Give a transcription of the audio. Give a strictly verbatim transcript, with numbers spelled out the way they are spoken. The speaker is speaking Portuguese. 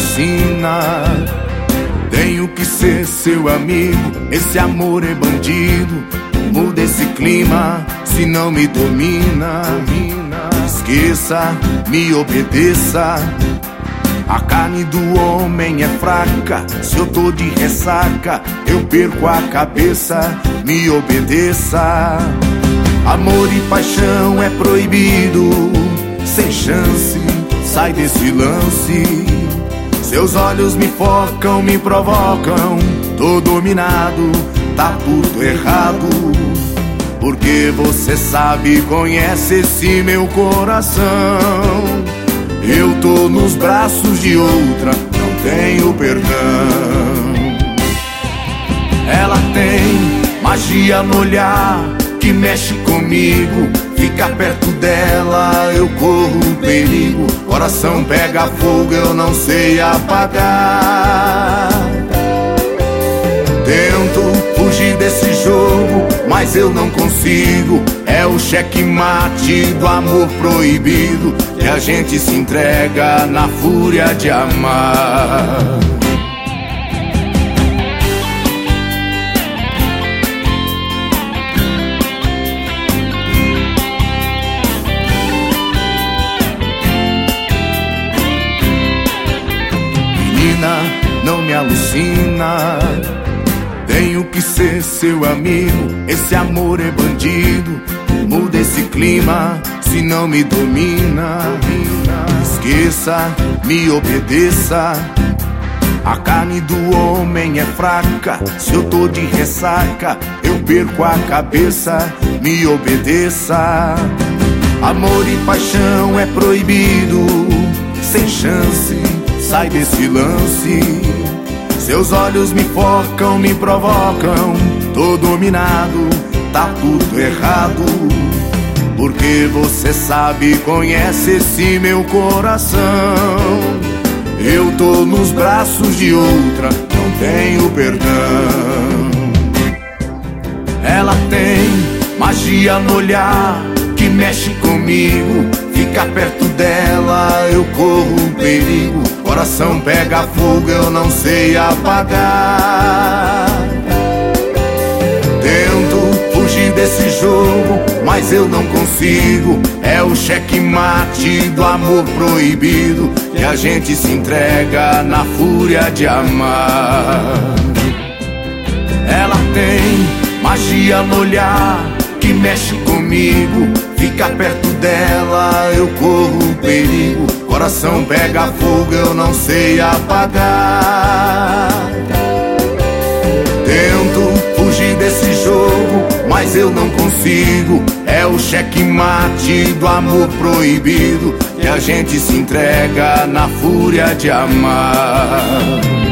alucina. Tenho que ser seu amigo, esse amor é bandido. Muda esse clima, se não me domina. Esqueça, me obedeça. A carne do homem é fraca, se eu tô de ressaca, eu perco a cabeça, me obedeça. Amor e paixão é proibido, sem chance, sai desse lance. Seus olhos me focam, me provocam, tô dominado, tá tudo errado. Porque você sabe, conhece esse meu coração. Eu tô nos braços de outra, não tenho perdão. Ela tem magia no olhar que mexe comigo. Fica perto dela, eu corro perigo. Coração pega fogo, eu não sei apagar. Tento fugir desse jogo, mas eu não consigo. É o checkmate do amor proibido, que a gente se entrega na fúria de amar. Menina, não me alucina. Tenho que ser seu amigo, esse amor é bandido. Muda esse clima, se não me domina. Esqueça, me obedeça. A carne do homem é fraca, se eu tô de ressaca, eu perco a cabeça, me obedeça. Amor e paixão é proibido, sem chance, sai desse lance. Seus olhos me focam, me provocam, tô dominado, tá tudo errado. Porque você sabe, conhece esse meu coração. Eu tô nos braços de outra, não tenho perdão. Ela tem magia no olhar que mexe comigo. Fica perto dela, eu corro perigo. Coração pega fogo, eu não sei apagar. Tento fugir desse jogo, mas eu não consigo. É o checkmate do amor proibido, que a gente se entrega na fúria de amar. Ela tem magia no olhar que mexe comigo. Fica perto dela, eu corro perigo. Coração pega fogo, eu não sei apagar. Tento fugir desse jogo, mas eu não consigo. É o checkmate do amor proibido, que a gente se entrega na fúria de amar.